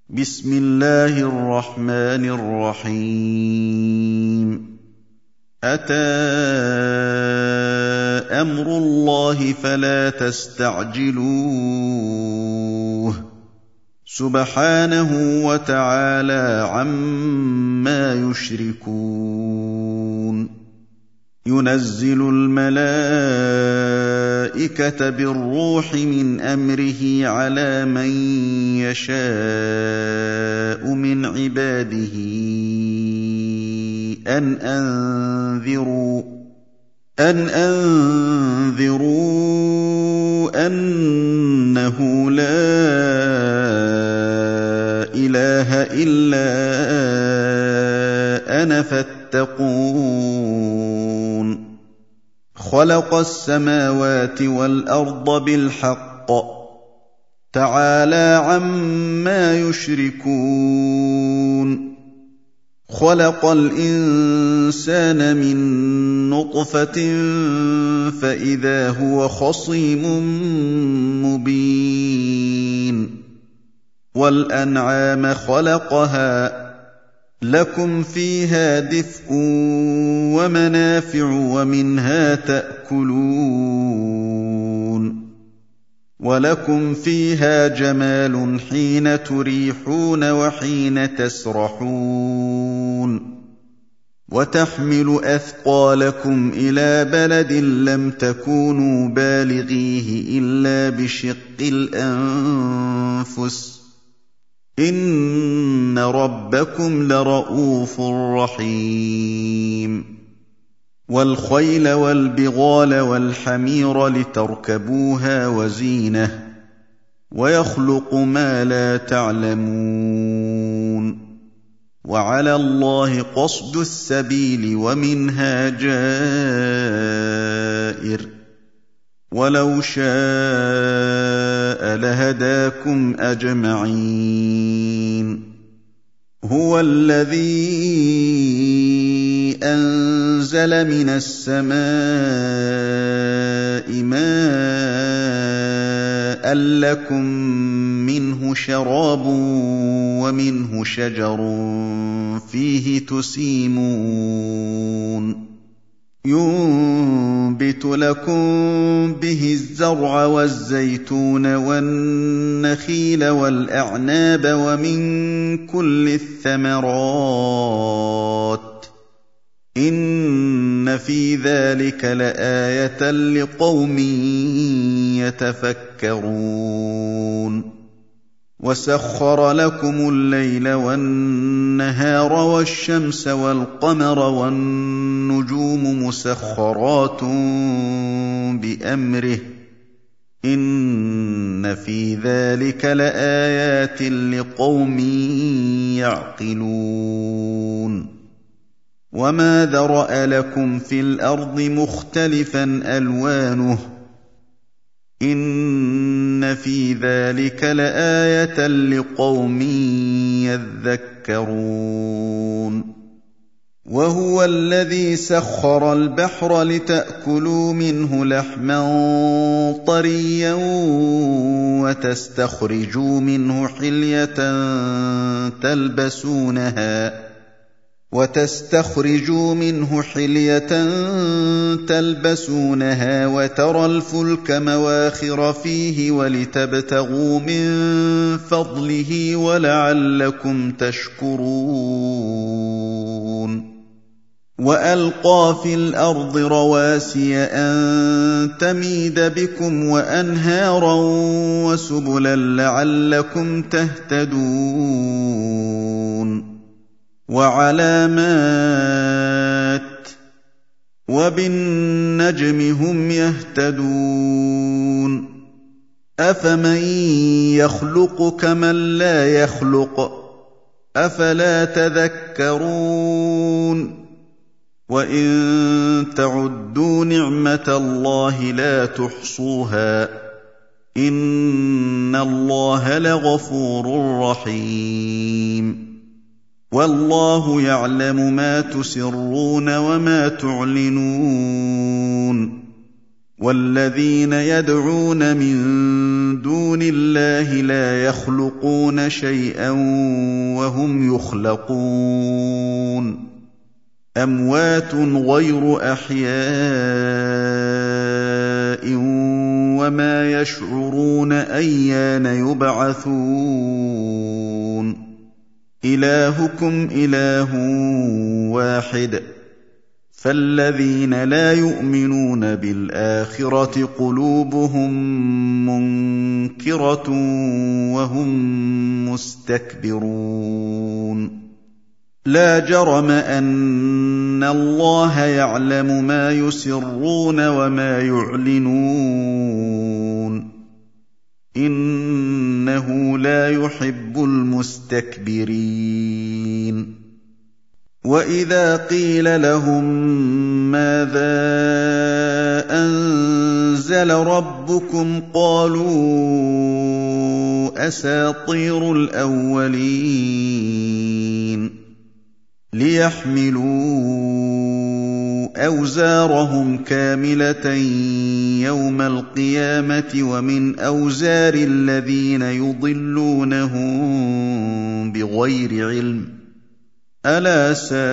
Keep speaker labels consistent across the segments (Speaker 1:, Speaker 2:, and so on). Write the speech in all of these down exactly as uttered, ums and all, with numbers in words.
Speaker 1: بسم الله الرحمن الرحيم أتى أمر الله فلا تستعجلوه سبحانه وتعالى عما يشركون ينزل الملائكة بالروح من أمره على من يشاء من عباده أن أنذروا أن أنذروا أنه لا إله إلا أنا فاتقون خلق السماوات والأرض بالحق تعالى عما يشركون خلق الإنسان من نطفة فإذا هو خصيم مبين والأنعام خلقها لكم فيها دفء ومنافع ومنها تأكلون ولكم فيها جمال حين تريحون وحين تسرحون وتحمل أثقالكم إلى بلد لم تكونوا بالغيه إلا بشق الأنفس إن ربكم لرءوف رحيم والخيل والبغال والحمير لتركبوها وزينة ويخلق ما لا تعلمون وعلى الله قصد السبيل ومنها جائر ولو شاء لهداكم أجمعين هو الذي أنزل من السماء ماء لكم منه شراب ومنه شجر فيه تسيمون ينبت لكم به الزرع والزيتون والنخيل والأعناب ومن كل الثمرات إن في ذلك لآية لقوم يتفكرون وسخر لكم الليل والنهار والشمس والقمر والنجوم مسخرات بأمره إن في ذلك لآيات لقوم يعقلون وما ذرأ لكم في الأرض مختلفا ألوانه إن في ذلك لآية لقوم يذكرون وهو الذي سخر البحر لتأكلوا منه لحما طريا وتستخرجوا منه حلية تلبسونها وتستخرجوا منه حلية تلبسونها وترى الفلك مواخر فيه ولتبتغوا من فضله ولعلكم تشكرون وألقى في الأرض رواسي أن تميد بكم وأنهارا وسبلا لعلكم تهتدون وعلامات وبالنجم هم يهتدون أفمن يخلق كمن لا يخلق أفلا تذكرون وإن تعدوا نعمة الله لا تحصوها إن الله لغفور رحيم والله يعلم ما تسرون وما تعلنون وَالَّذِينَ يَدْعُونَ مِن دُونِ اللَّهِ لَا يَخْلُقُونَ شَيْئًا وَهُمْ يُخْلَقُونَ أَمْوَاتٌ غَيْرُ أَحْيَاءٍ وَمَا يَشْعُرُونَ أَيَّانَ يُبْعَثُونَ إِلَٰهُكُمْ إِلَٰهٌ وَاحِدٌ فَالَّذِينَ لَا يُؤْمِنُونَ بِالْآخِرَةِ قُلُوبُهُم مُّنكِرَةٌ وَهُم مُّسْتَكْبِرُونَ لَا جَرَمَ أَنَّ اللَّهَ يَعْلَمُ مَا يُسِرُّونَ وَمَا يُعْلِنُونَ إِنَّهُ لَا يُحِبُّ الْمُسْتَكْبِرِينَ وَإِذَا قِيلَ لَهُم مَّاذَا أَنزَلَ رَبُّكُمْ قَالُوا أَسَاطِيرُ الْأَوَّلِينَ لِيَحْمِلُوا أَوْزَارَهُمْ كَامِلَةً يَوْمَ الْقِيَامَةِ وَمِنْ أَوْزَارِ الَّذِينَ يُضِلُّونَهُم بِغَيْرِ عِلْمٍ ۗ أَلَا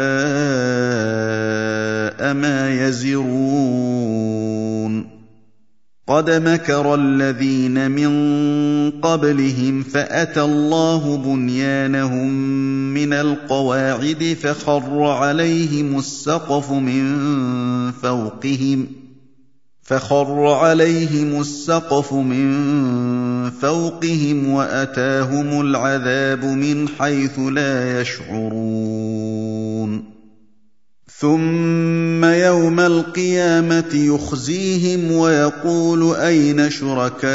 Speaker 1: سَاءَ مَا يَزِرُونَ قَدْ مَكَرَ الَّذِينَ مِن قَبْلِهِمْ فَأَتَى اللَّهُ بُنْيَانَهُم مِّنَ الْقَوَاعِدِ فَخَرَّ عَلَيْهِمُ السَّقْفُ مِن فَوْقِهِمْ فَخَرَّ عَلَيْهِمُ السَّقْفُ مِن فَوْقِهِمْ وَأَتَاهُمُ الْعَذَابُ مِنْ حَيْثُ لَا يَشْعُرُونَ ثُمَّ يَوْمَ الْقِيَامَةِ يُخْزِيهِمْ وَيَقُولُ أَيْنَ شُرَكَائِيَ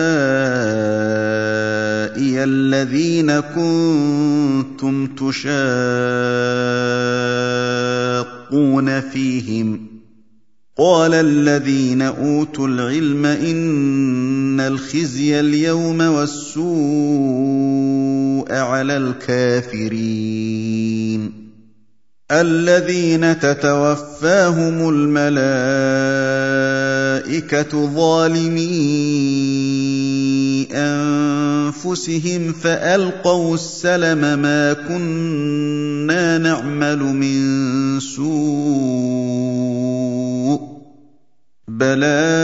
Speaker 1: الَّذِينَ كُنتُمْ تُشَاقُّونَ فِيهِمْ ۚ قَالَ الَّذِينَ أُوتُوا الْعِلْمَ إِنَّ الْخِزْيَ الْيَوْمَ وَالسُّوءَ عَلَى الْكَافِرِينَ الَّذِينَ تَتَوَفَّاهُمُ الْمَلَائِكَةُ ظَالِمِي أَنفُسِهِمْ فَأَلْقَوُا السَّلَمَ مَا كُنَّا نَعْمَلُ مِن سُوءٍ بَلَىٰ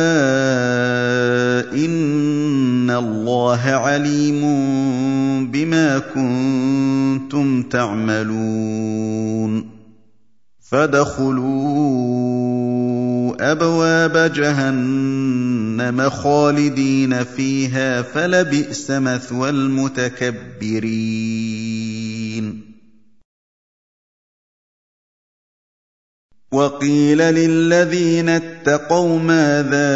Speaker 1: إِنَّ اللَّهَ عَلِيمٌ بِمَا كُنتُمْ تَعْمَلُونَ فَادْخُلُوا أَبْوَابَ جَهَنَّمَ خَالِدِينَ فِيهَا فَلَبِئْسَ مَثْوَى الْمُتَكَبِّرِينَ وَقِيلَ لِلَّذِينَ اتَّقَوْا مَاذَا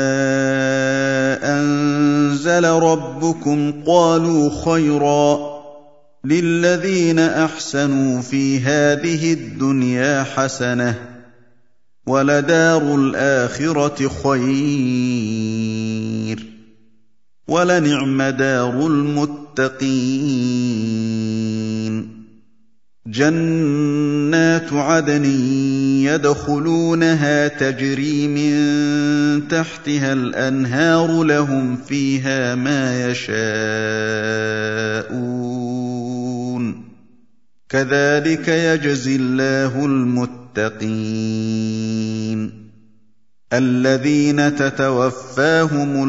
Speaker 1: أَنزَلَ رَبُّكُمْ قَالُوا خَيْرًا ۗ لِّلَّذِينَ أَحْسَنُوا فِي هَٰذِهِ الدُّنْيَا حَسَنَةٌ ۚ وَلَدَارُ الْآخِرَةِ خَيْرٌ ۚ وَلَنِعْمَ دَارُ الْمُتَّقِينَ جَنَّاتُ عَدْنٍ يَدْخُلُونَهَا تَجْرِي مِن تَحْتِهَا الْأَنْهَارُ لَهُمْ فِيهَا مَا يَشَاءُونَ ۚ كَذَٰلِكَ يَجْزِي اللَّهُ الْمُتَّقِينَ الَّذِينَ تَتَوَفَّاهُمُ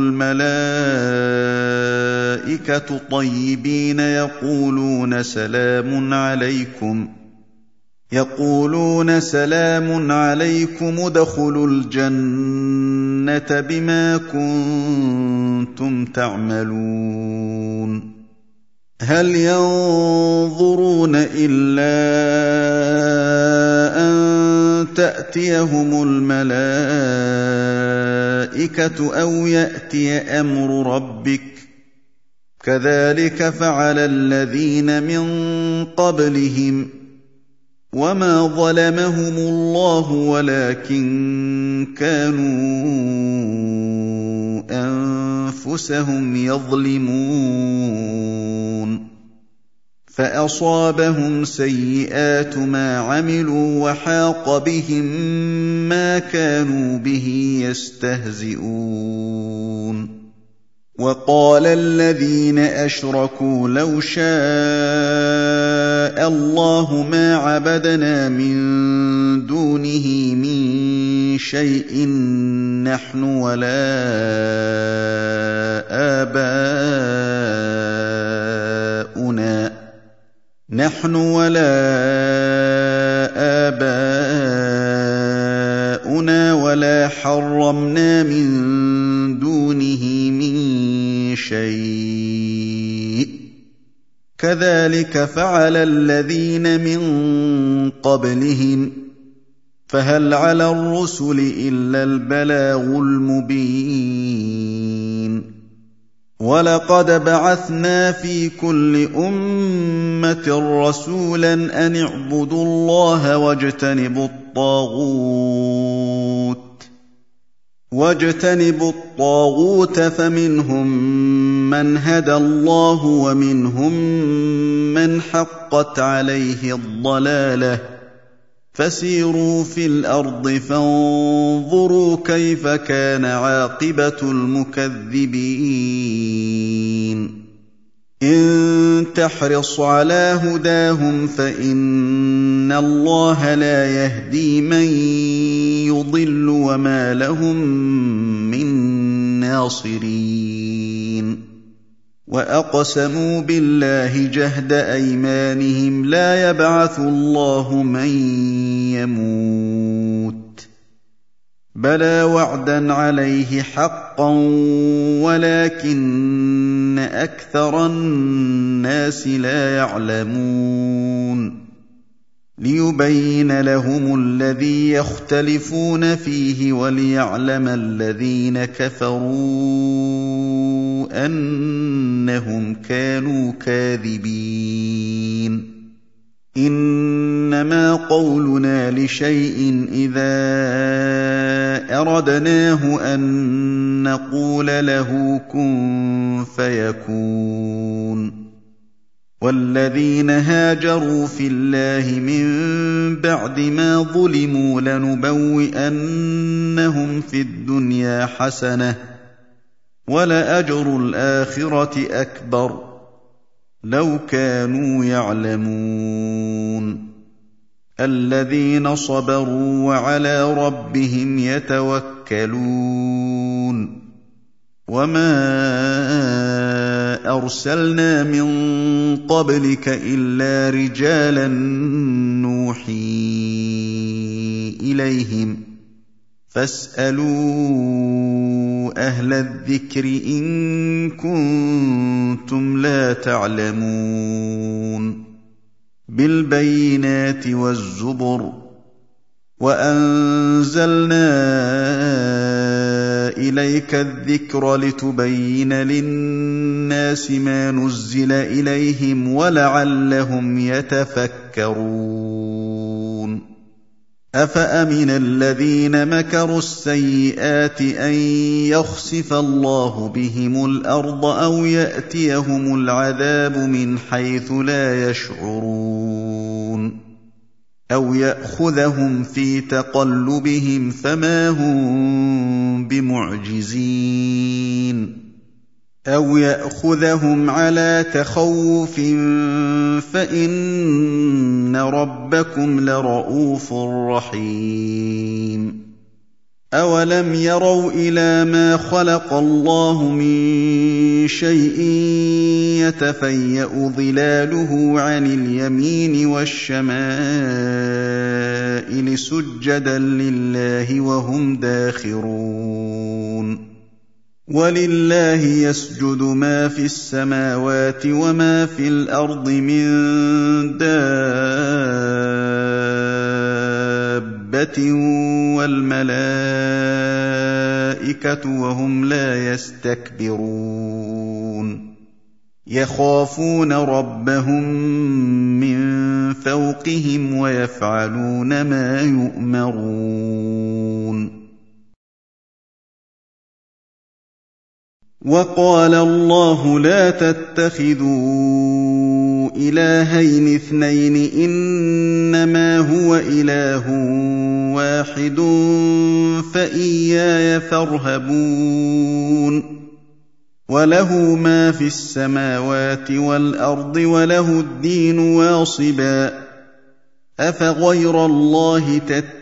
Speaker 1: الْمَلَائِكَةُ طَيِّبِينَ يَقُولُونَ سَلَامٌ عَلَيْكُمْ يَقُولُونَ سَلَامٌ عَلَيْكُمُ ادْخُلُوا الْجَنَّةَ بِمَا كُنتُمْ تَعْمَلُونَ هَلْ يَنظُرُونَ إِلَّا أَن تَأْتِيَهُمُ الْمَلَائِكَةُ أَوْ يَأْتِيَ أَمْرُ رَبِّكَ ۚ كَذَٰلِكَ فَعَلَ الَّذِينَ مِن قَبْلِهِمْ ۚ وَمَا ظَلَمَهُمُ اللَّهُ وَلَٰكِن كَانُوا أَنفُسَهُمْ يَظْلِمُونَ فأصابهم سيئات ما عملوا وحاق بهم ما كانوا به يستهزئون وقال الذين أشركوا لو شاء الله ما عبدنا من دونه من شيء نحن ولا آباؤنا نحن ولا آباؤنا ولا حرمنا من دونه من شيء كذلك فعل الذين من قبلهم فهل على الرسل إلا البلاغ المبين ولقد بعثنا في كل أمة رسولا أن اعبدوا الله واجتنبوا الطاغوت واجتنبوا الطاغوت فمنهم من هدى الله ومنهم من حقت عليه الضلالة فسيروا في الأرض فانظروا كيف كان عاقبة المكذبين إن تحرص على هداهم فإن الله لا يهدي من يضل وما لهم من ناصرين وأقسموا بالله جهد أيمانهم لا يبعث الله من يموت بلى وعدا عليه حقا ولكن أكثر الناس لا يعلمون ليبين لهم الذي يختلفون فيه وليعلم الذين كفروا أنهم كانوا كاذبين إنما قولنا لشيء إذا أردناه أن نقول له كن فيكون والذين هاجروا في الله من بعد ما ظلموا لنبوئنهم في الدنيا حسنة ولأجر الآخرة أكبر لو كانوا يعلمون الذين صبروا وعلى ربهم يتوكلون وما أرسلنا من قبلك إلا رجالا نوحي إليهم فاسألوا أهل الذكر إن كنتم لا تعلمون بالبينات والزبر وأنزلنا إليك الذكر لتبين للناس ما نزل إليهم ولعلهم يتفكرون أفأمن الذين مكروا السيئات أن يخسف الله بهم الأرض أو يأتيهم العذاب من حيث لا يشعرون أو يأخذهم في تقلبهم فما هم بمعجزين أو يأخذهم على تخوف فإن ربكم لرءوف رحيم أولم يروا إلى ما خلق الله من شيء يتفيأ ظلاله عن اليمين والشمائل سجدا لله وهم داخرون ولله يسجد ما في السماوات وما في الأرض من دابة والملائكة وهم لا يستكبرون يخافون ربهم من فوقهم ويفعلون ما يؤمرون وقال الله لا تتخذوا إلهين اثنين إنما هو إله واحد فإياي فارهبون وله ما في السماوات والأرض وله الدين واصبا أفغير الله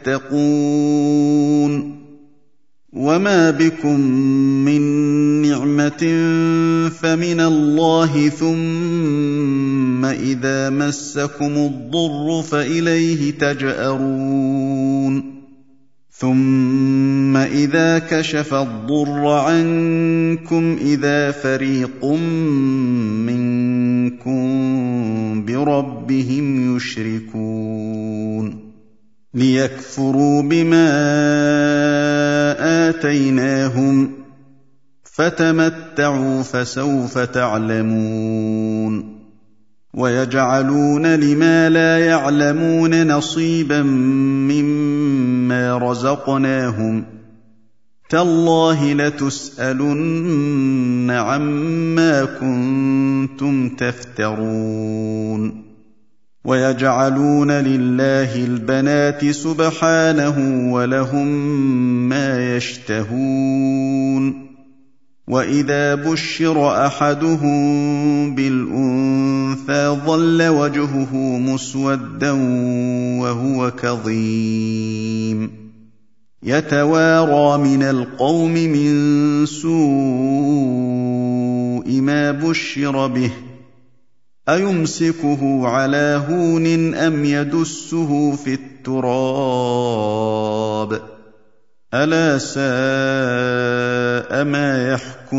Speaker 1: تتقون وما بكم من نعمة فمن الله ثم إذا مسكم الضر فإليه تجأرون ثم إذا كشف الضر عنكم إذا فريق منكم بربهم يشركون ليكفروا بما آتيناهم فتمتعوا فسوف تعلمون ويجعلون لما لا يعلمون نصيبا مما رزقناهم تالله لتسألن عما كنتم تفترون ويجعلون لله البنات سبحانه ولهم ما يشتهون وإذا بشر أحدهم بالأنثى ظل وجهه مسودا وهو كظيم يتوارى من القوم من سوء ما بشر به أيمسكه على هون أم يدسه في التراب ألا ساء ما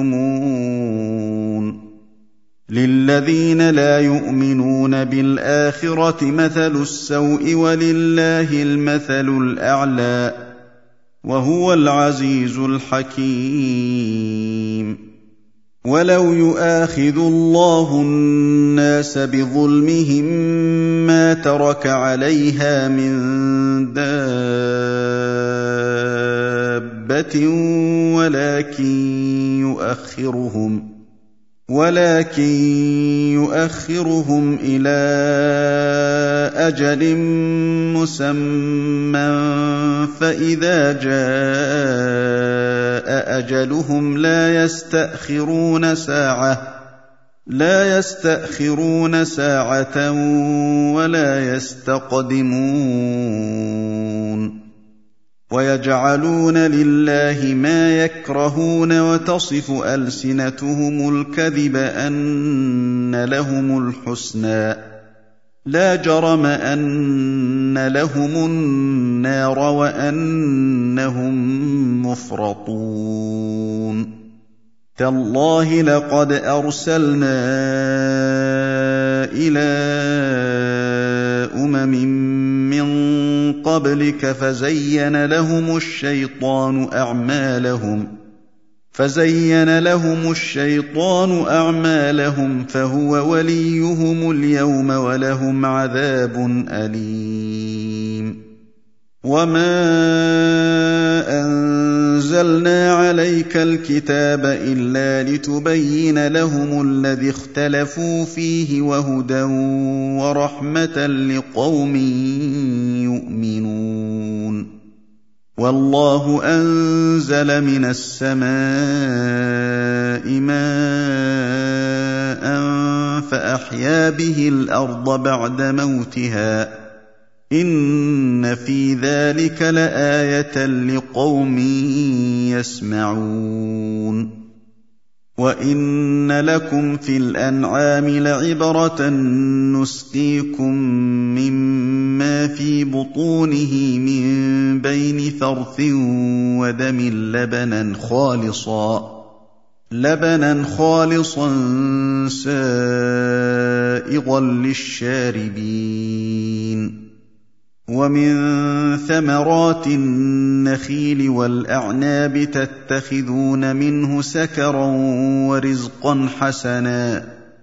Speaker 1: يحكمون للذين لا يؤمنون بالآخرة مثل السوء ولله المثل الأعلى وهو العزيز الحكيم ولو يؤاخذ الله الناس بظلمهم ما ترك عليها من دابة ولكن يؤخرهم ولكن يؤخرهم إلى أجل مسمى فإذا جاء أجلهم لا يستأخرون ساعة لا يستأخرون ساعة ولا يستقدمون ويجعلون لله ما يكرهون وتصف ألسنتهم الكذب أن لهم الحسنى لا جرم أن لهم النار وأنهم مفرطون تالله لقد أرسلنا إلى أمم من قبلك فزين لهم الشيطان أعمالهم فزين لهم الشيطان أعمالهم فهو وليهم اليوم ولهم عذاب أليم وما أنزلنا عليك الكتاب إلا لتبين لهم الذي اختلفوا فيه وهدى ورحمة لقوم يؤمنون والله أنزل من السماء ماء فأحيا به الأرض بعد موتها إن في ذلك لآية لقوم يسمعون وإن لكم في الأنعام لعبرة نسقيكم مما في بطونه من بين فرث ودم لبنا خالصا لبنا خالصا سائغا للشاربين ومن ثمرات النخيل والأعناب تتخذون منه سكرا ورزقا حسنا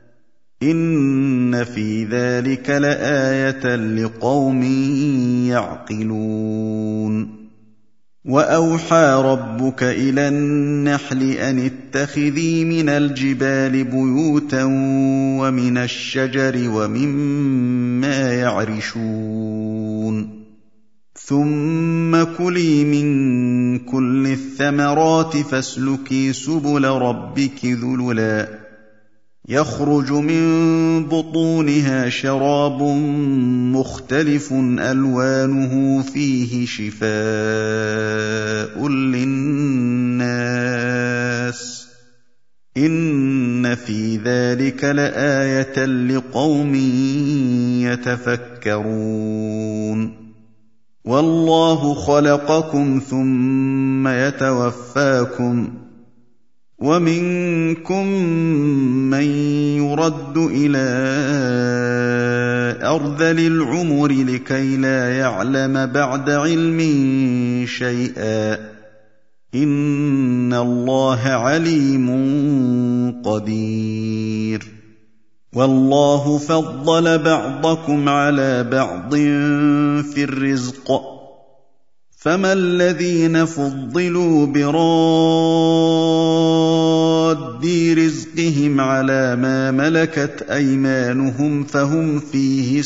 Speaker 1: إن في ذلك لآية لقوم يعقلون وأوحى ربك إلى النحل أن اتخذي من الجبال بيوتا ومن الشجر ومما يعرشون ثم كلي من كل الثمرات فاسلكي سبل ربك ذللا يخرج من بطونها شراب مختلف ألوانه فيه شفاء للناس إن في ذلك لآية لقوم يتفكرون والله خلقكم ثم يتوفاكم ومنكم من يرد إلى أرذل العمر لكي لا يعلم بعد علم شيئا إن الله عليم قدير والله فضل بعضكم على بعض في الرزق فما الذين فضلوا براد رزقهم على ما ملكت أيمانهم فهم فيه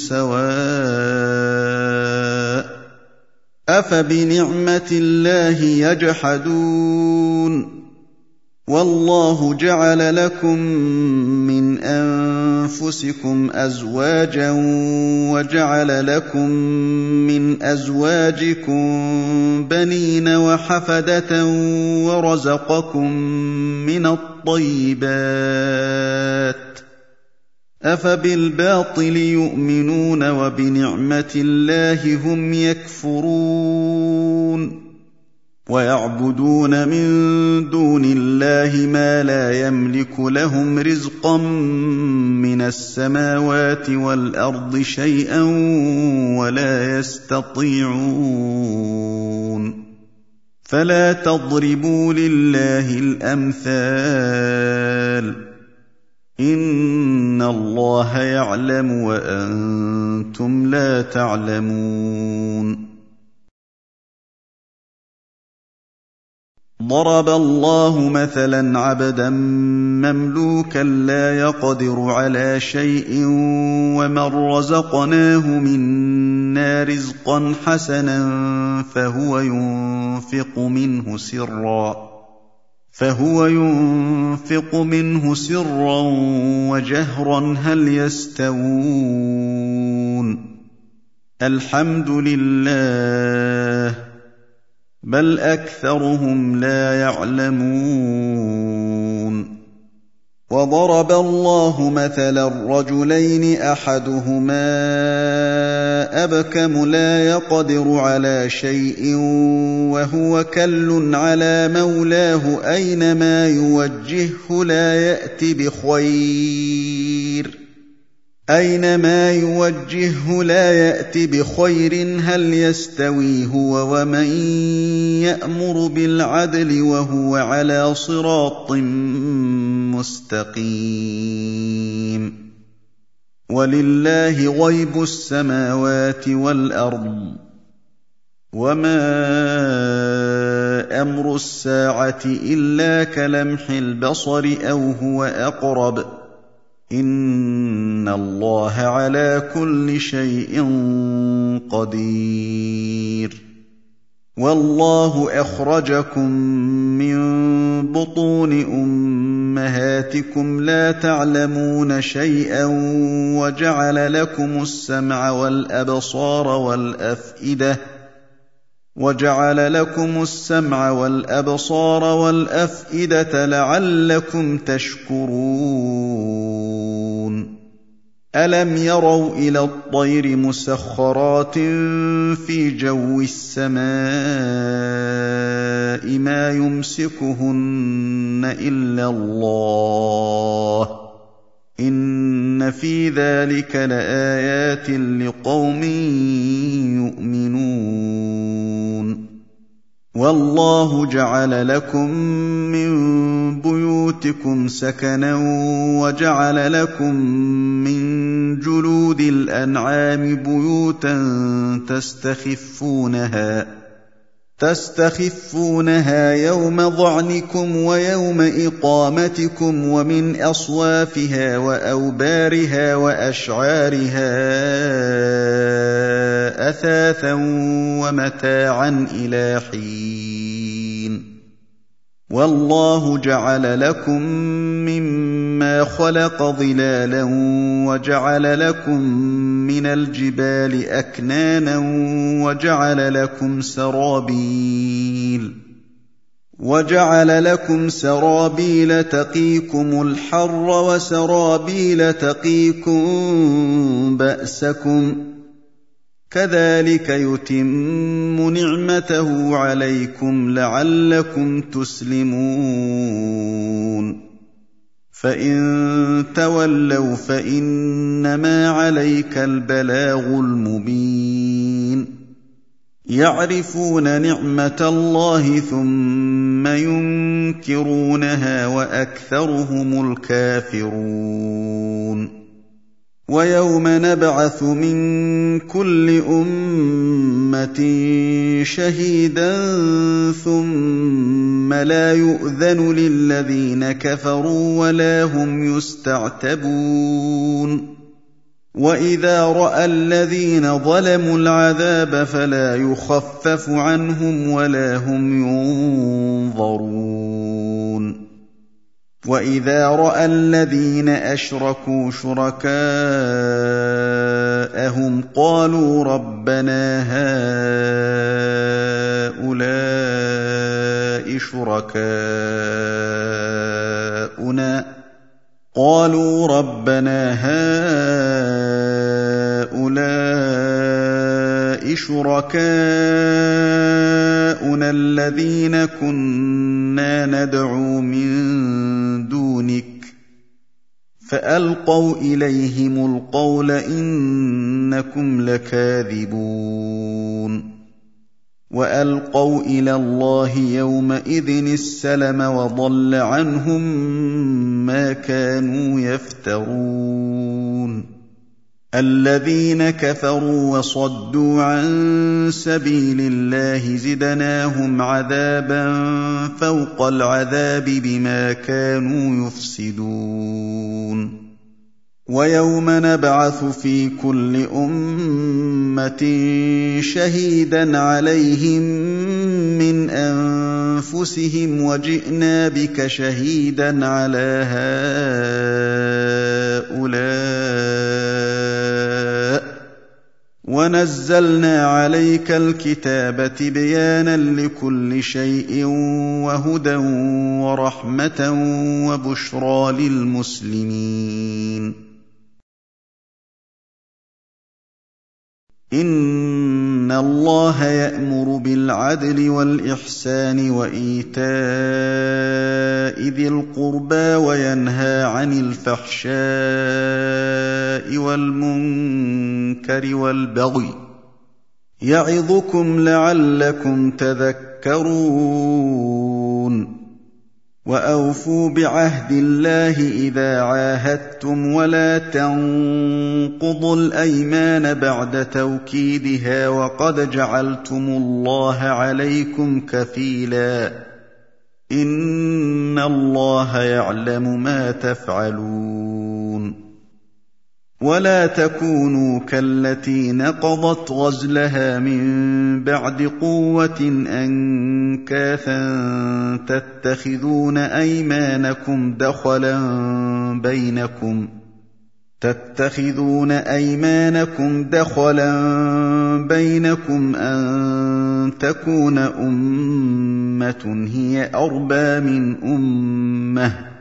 Speaker 1: سواء أفبنعمة الله يجحدون والله جعل لكم من أنفسكم أزواجا وجعل لكم من أزواجكم بنين وحفدة ورزقكم من الطيبات أفبالباطل يؤمنون وبنعمة الله هم يكفرون ويعبدون من دون الله ما لا يملك لهم رزقا من السماوات والأرض شيئا ولا يستطيعون فلا تضربوا لله الأمثال إن الله يعلم وأنتم لا تعلمون ضرب الله مثلا عبدا مملوكا لا يقدر على شيء ومن رزقناه منا رزقا حسنا فهو ينفق منه سرا فهو ينفق منه سرا وجهرا هل يستوون الحمد لله بل أكثرهم لا يعلمون وضرب الله مثلا رجلين أحدهما أبكم لا يقدر على شيء وهو كل على مولاه أينما يوجهه لا يأت بخير أينما يوجهه لا يأت بخير هل يستوي هو ومن يأمر بالعدل وهو على صراط مستقيم ولله غيب السماوات والأرض وما أمر الساعة إلا كلمح البصر أو هو أقرب إن الله على كل شيء قدير والله أخرجكم من بطون أمهاتكم لا تعلمون شيئا وجعل لكم السمع والأبصار والأفئدة وجعل لكم السمع والأبصار والأفئدة لعلكم تشكرون ألم يروا إلى الطير مسخرات في جو السماء ما يمسكهن إلا الله إن في ذلك لآيات لقوم يؤمنون والله جعل لكم من بيوتكم سكنا وجعل لكم من جلود الأنعام بيوتا تستخفونها تستخفونها يوم ظعنكم ويوم إقامتكم ومن أصوافها وأوبارها وأشعارها أثاثا ومتاعا إلى حين والله جعل لكم مما خلق ظلالا وجعل لكم من الجبال أكنانا وجعل لكم سرابيل وجعل لكم سرابيل تقيكم الحر وسرابيل تقيكم بأسكم كذلك يتم نعمته عليكم لعلكم تسلمون فإن تولوا فإنما عليك البلاغ المبين يعرفون نعمة الله ثم ينكرونها وأكثرهم الكافرون ويوم نبعث من كل أمة شهيدا ثم لا يؤذن للذين كفروا ولا هم يستعتبون وإذا رأى الذين ظلموا العذاب فلا يخفف عنهم ولا هم ينظرون وإذا رأى الذين أشركوا شركاءهم قالوا ربنا هؤلاء شركاؤنا قالوا ربنا هؤلاء شركاؤنا الذين كنا ندعو من دونك فألقوا إليهم القول إنكم لكاذبون وألقوا إلى الله يومئذ السلم وضل عنهم ما كانوا يفترون الذين كفروا وصدوا عن سبيل الله زدناهم عذابا فوق العذاب بما كانوا يفسدون ويوم نبعث في كل أمة شهيدا عليهم من أنفسهم وجئنا بك شهيدا على هؤلاء ونزلنا عليك الكتاب تبيانا لكل شيء وهدى ورحمة وبشرى للمسلمين إن الله يأمر بالعدل والإحسان وإيتاء ذي القربى وينهى عن الفحشاء والمنكر والبغي يعظكم لعلكم تذكرون وأوفوا بعهد الله إذا عاهدتم ولا تنقضوا الأيمان بعد توكيدها وقد جعلتم الله عليكم كفيلا إن الله يعلم ما تفعلون ولا تكونوا كالتي نقضت غزلها من بعد قوة أنكاثا تتخذون أيمانكم دخلا بينكم تتخذون أيمانكم دخلا بينكم أن تكون أمة هي أربى من أمة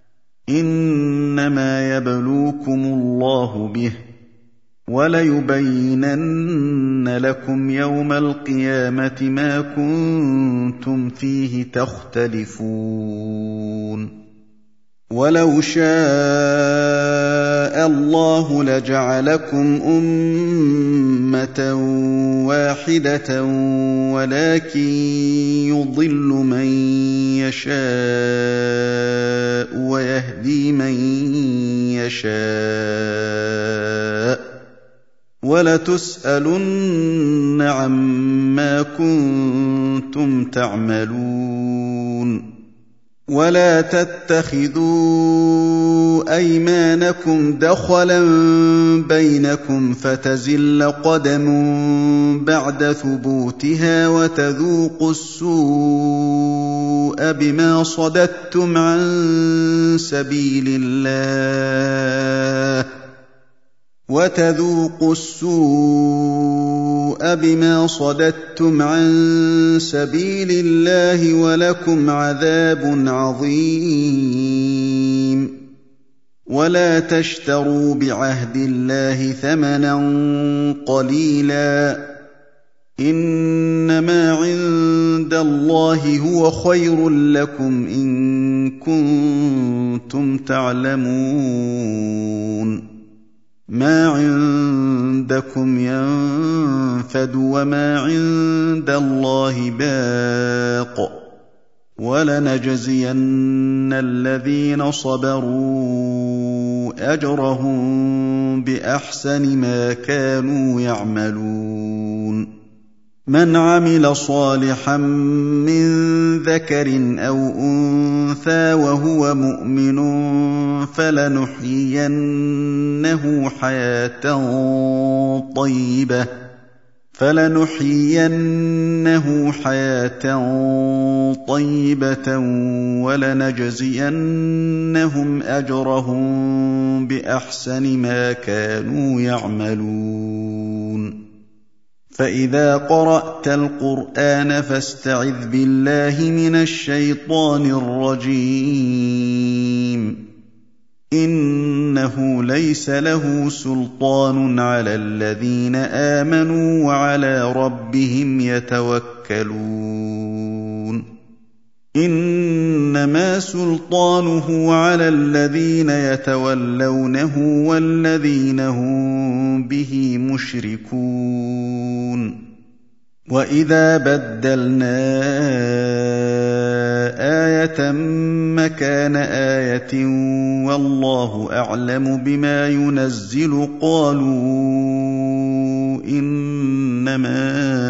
Speaker 1: إنما يبلوكم الله به وليبينن لكم يوم القيامة ما كنتم فيه تختلفون ولو شاء الله لجعلكم أمة واحدة ولكن يضل من يشاء ويهدي من يشاء وَلَتُسْأَلُنَّ عَمَّا كُنتُمْ تَعْمَلُونَ وَلَا تَتَّخِذُوا أَيْمَانَكُمْ دَخَلًا بَيْنَكُمْ فَتَزِلَّ قَدَمٌ بَعْدَ ثُبُوتِهَا وَتَذُوقُوا السُّوءَ بِمَا صَدَدتُّمْ عَن سَبِيلِ اللَّهِ وَتَذُوقُوا السُّوءَ بِمَا صَدَدتُّمْ عَن سَبِيلِ اللَّهِ وَلَكُمْ عَذَابٌ عَظِيمٌ وَلَا تَشْتَرُوا بِعَهْدِ اللَّهِ ثَمَنًا قَلِيلًا إِنَّمَا عِندَ اللَّهِ هُوَ خَيْرٌ لَّكُمْ إِن كُنتُمْ تَعْلَمُونَ مَا عِندَكُمْ يَنفَدُ وَمَا عِندَ اللَّهِ بَاقٍ وَلَنَجْزِيَنَّ الَّذِينَ صَبَرُوا أَجْرَهُم بِأَحْسَنِ مَا كَانُوا يَعْمَلُونَ مَنْ عَمِلَ صَالِحًا مِّن ذَكَرٍ أَوْ أُنثَىٰ وَهُوَ مُؤْمِنٌ فَلَنُحْيِيَنَّهُ حَيَاةً طَيِّبَةً فَلَنُحْيِيَنَّهُ حَيَاةً طَيِّبَةً وَلَنَجْزِيَنَّهُمْ أَجْرَهُم بِأَحْسَنِ مَا كَانُوا يَعْمَلُونَ فَإِذَا قَرَأْتَ الْقُرْآنَ فَاسْتَعِذْ بِاللَّهِ مِنَ الشَّيْطَانِ الرَّجِيمِ إِنَّهُ لَيْسَ لَهُ سُلْطَانٌ عَلَى الَّذِينَ آمَنُوا وَعَلَىٰ رَبِّهِمْ يَتَوَكَّلُونَ إِنَّمَا سُلْطَانُهُ عَلَى الَّذِينَ يَتَوَلَّوْنَهُ وَالَّذِينَ هُم بِهِ مُشْرِكُونَ وَإِذَا بَدَّلْنَا آيَةً مَّكَانَ آيَةٍ وَاللَّهُ أَعْلَمُ بِمَا يُنَزِّلُ قَالُوا إِنَّمَا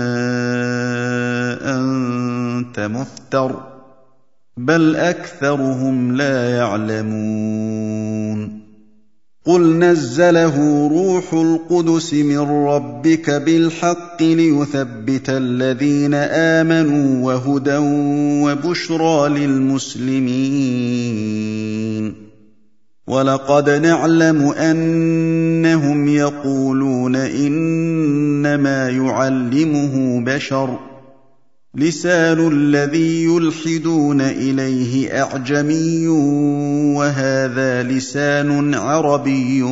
Speaker 1: أَنتَ مُفْتَرٍ بَلْ أَكْثَرُهُمْ لَا يَعْلَمُونَ قُلْ نَزَّلَهُ رُوحُ الْقُدُسِ مِن رَّبِّكَ بِالْحَقِّ لِيُثَبِّتَ الَّذِينَ آمَنُوا وَهُدًى وَبُشْرَىٰ لِلْمُسْلِمِينَ وَلَقَدْ نَعْلَمُ أَنَّهُمْ يَقُولُونَ إِنَّمَا يُعَلِّمُهُ بَشَرٌ لِّسَانُ الَّذِي يُلْحِدُونَ إِلَيْهِ أَعْجَمِيٌّ وَهَٰذَا لِسَانٌ عَرَبِيٌّ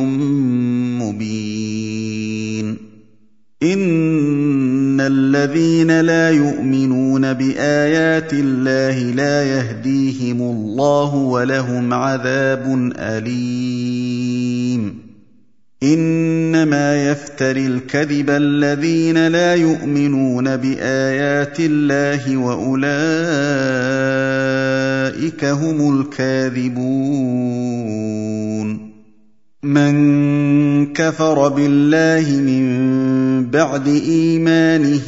Speaker 1: مُّبِينٌ إِنَّ الَّذِينَ لَا يُؤْمِنُونَ بِآيَاتِ اللَّهِ لَا يَهْدِيهِمُ اللَّهُ وَلَهُمْ عَذَابٌ أَلِيمٌ إِنَّمَا يَفْتَرِي الْكَذِبَ الَّذِينَ لَا يُؤْمِنُونَ بِآيَاتِ اللَّهِ وَأُولَٰئِكَ هُمُ الْكَاذِبُونَ مَن كَفَرَ بِاللَّهِ مِن بَعْدِ إِيمَانِهِ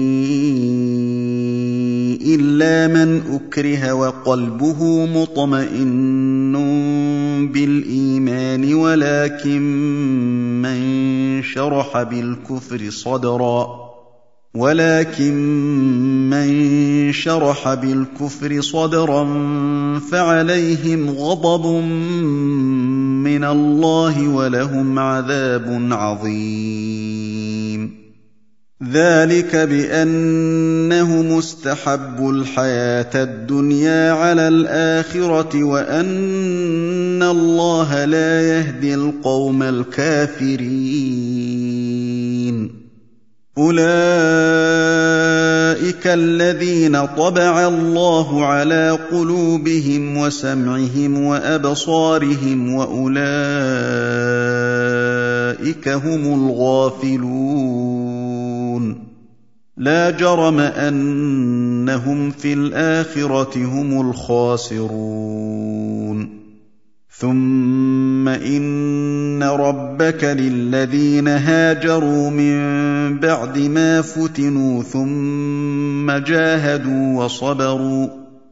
Speaker 1: إِلَّا مَنْ أُكْرِهَ وَقَلْبُهُ مُطْمَئِنٌّ بِالْإِيمَانِ وَلَكِن مَّن شَرَحَ بِالْكُفْرِ صَدْرًا ولكن من شرح بالكفر صدرا فعليهم غضب من الله ولهم عذاب عظيم ذلك بأنهم استحبوا الحياة الدنيا على الآخرة وأن الله لا يهدي القوم الكافرين أولئك الذين طبع الله على قلوبهم وسمعهم وأبصارهم وأولئك هم الغافلون لا جرم أنهم في الآخرة هم الخاسرون ثم إن ربك للذين هاجروا من بعد ما فتنوا ثم جاهدوا وصبروا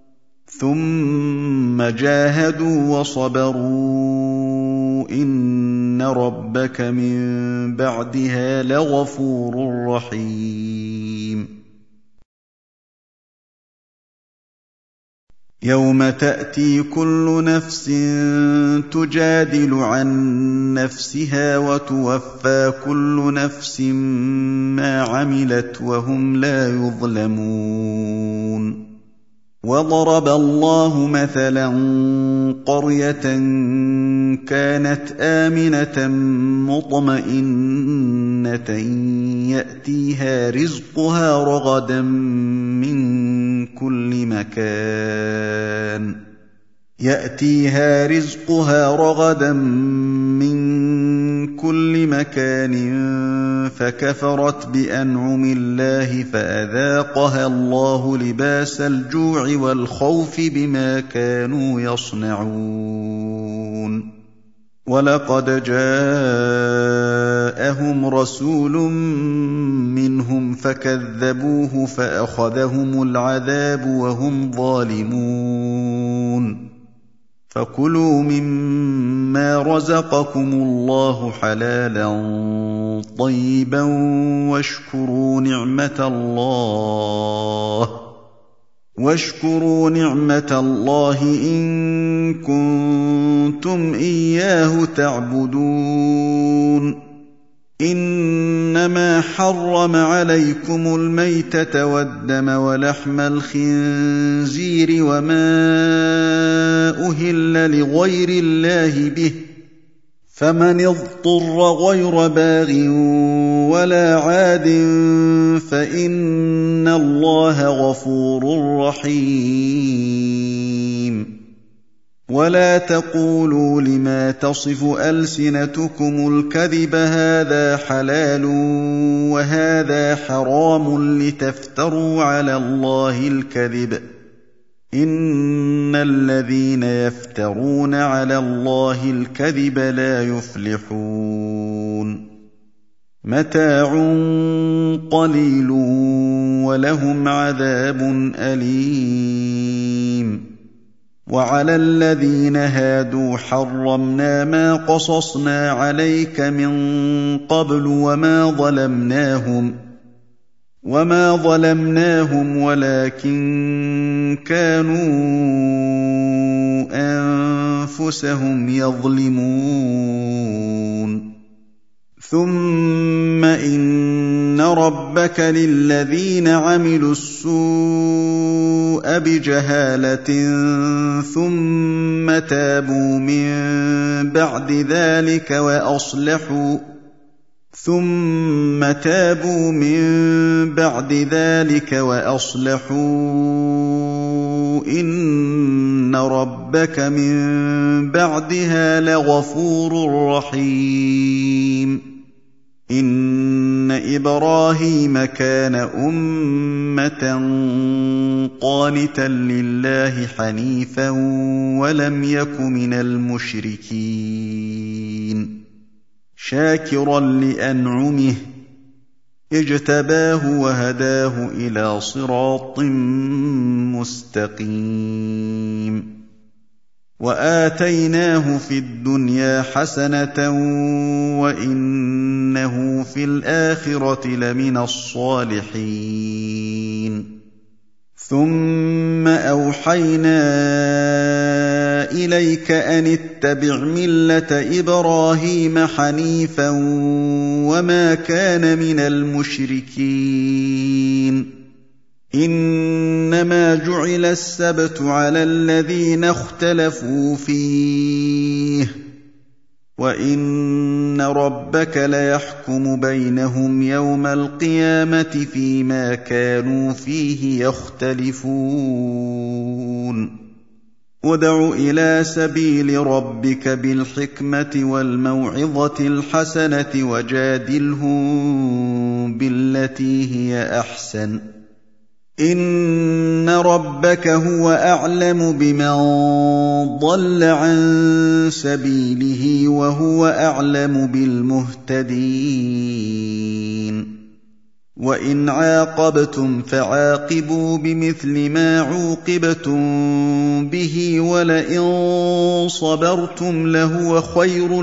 Speaker 1: ثم جاهدوا وصبروا إن ربك من بعدها لغفور رحيم. يوم تأتي كل نفس تجادل عن نفسها وتوفى كل نفس ما عملت وهم لا يظلمون. وضرب الله مثلا قرية كانت آمنة مطمئنة يأتيها رزقها رغدا من كل مكان يأتيها رزقها رغدا من كل مكان فكفرت بأنعم الله فأذاقها الله لباس الجوع والخوف بما كانوا يصنعون. ولقد جاءهم رسول منهم فكذبوه فأخذهم العذاب وهم ظالمون. فكلوا مما رزقكم الله حلالا طيبا واشكروا نعمة الله واشكروا نعمة الله إن كنتم إياه تعبدون. إنما حرم عليكم الميتة والدم ولحم الخنزير وما أهل لغير الله به فمن اضطر غير باغ ولا عاد فإن الله غفور رحيم. ولا تقولوا لما تصف ألسنتكم الكذب هذا حلال وهذا حرام لتفتروا على الله الكذب إن الذين يفترون على الله الكذب لا يفلحون. متاع قليل ولهم عذاب أليم. وعلى الذين هادوا حرمنا ما قصصنا عليك من قبل وما ظلمناهم وما ظلمناهم ولكن كانوا أنفسهم يظلمون. ثم إن ربك للذين عملوا السوء بجهالة ثم تابوا من بعد ذلك وأصلحوا ثم تابوا من بعد ذلك وأصلحوا إن ربك من بعدها لغفور رحيم. إن إبراهيم كان أمة قانتا لله حنيفا ولم يك من المشركين شاكرا لأنعمه اجتباه وهداه إلى صراط مستقيم. وآتيناه في الدنيا حسنة وإنه في الآخرة لمن الصالحين. ثم أوحينا إليك أن اتبع ملة إبراهيم حنيفا وما كان من المشركين. إنما جعل السبت على الذين اختلفوا فيه وإن ربك ليحكم بينهم يوم القيامة فيما كانوا فيه يختلفون. ادع إلى سبيل ربك بالحكمة والموعظة الحسنة وجادلهم بالتي هي أحسن إِنَّ رَبَّكَ هُوَ أَعْلَمُ بِمَن ضَلَّ عَن سَبِيلِهِ وَهُوَ أَعْلَمُ بِالْمُهْتَدِينَ وَإِنْ عَاقَبْتُمْ فَعَاقِبُوا بِمِثْلِ مَا عُوقِبْتُم بِهِ وَلَئِن صَبَرْتُمْ لَهُوَ خَيْرٌ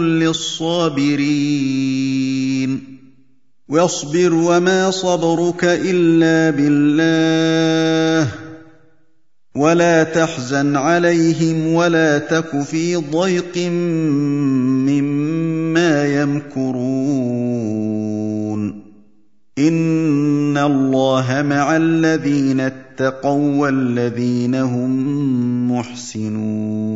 Speaker 1: لِّلصَّابِرِينَ وَاصْبِرْ وَمَا صَبْرُكَ إِلَّا بِاللَّهِ وَلَا تَحْزَنْ عَلَيْهِمْ وَلَا تَكُ فِي ضَيْقٍ مِّمَّا يَمْكُرُونَ إِنَّ اللَّهَ مَعَ الَّذِينَ اتَّقَوا وَّالَّذِينَ هُم مُّحْسِنُونَ